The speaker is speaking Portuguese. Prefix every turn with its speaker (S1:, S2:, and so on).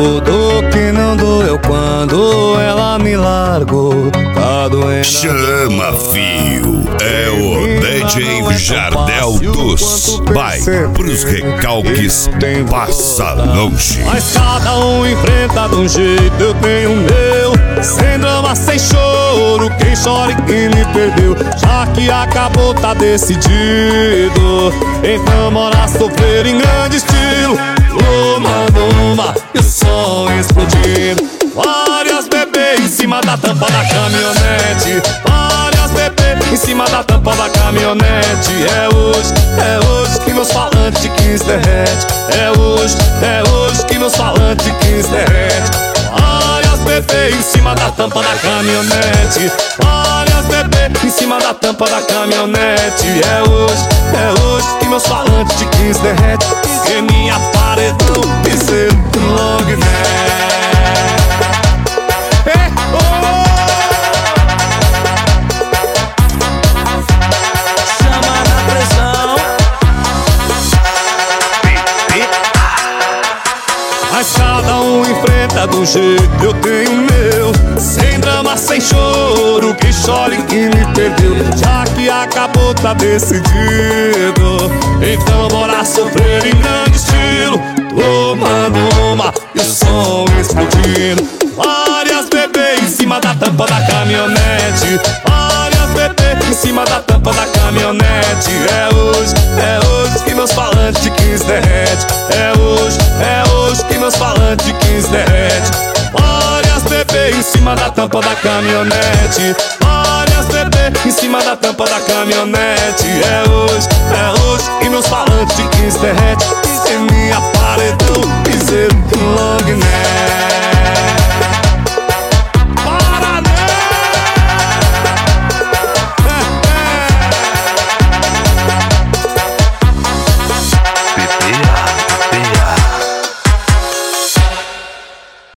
S1: Tudo que não doeu quando ela me largou. Tá doendo.
S2: Chama, fio. É o DJ Jardel dos Vai pros recalques, passa longe.
S1: Mas cada um enfrenta de um jeito, eu tenho o meu. Sem drama, sem choro, quem chora e quem me perdeu. Já que acabou, tá decidido. Então bora sofrer em grande estilo. Uma, e o som explodindo. Várias bebês em cima da tampa da caminhonete. Várias bebês em cima da tampa da caminhonete. É hoje que meus falantes de 15 derrete. É hoje que meus falantes de 15 derrete. Várias bebês em cima da tampa da caminhonete. Várias bebês em cima da tampa da caminhonete. É hoje que meus falantes de 15 derrete. Que minha paredão piseiro long neck. Mas cada um enfrenta do jeito, eu tenho o meu. Sem drama, sem choro, quem chora e quem me perdeu. Já que acabou, tá decidido. Então bora sofrer em grande estilo. Tomando uma e o som explodindo. Várias bebês em cima da tampa da caminhonete. Várias bebês em cima da tampa da caminhonete. É hoje que meus falantes de 15 derrete. É hoje que meus falantes de 15 derrete. Várias bebês em cima da tampa da caminhonete. Várias bebês em cima da tampa da caminhonete. É hoje que meus falantes de 15 derrete. Em minha paredão, piseiro long neck.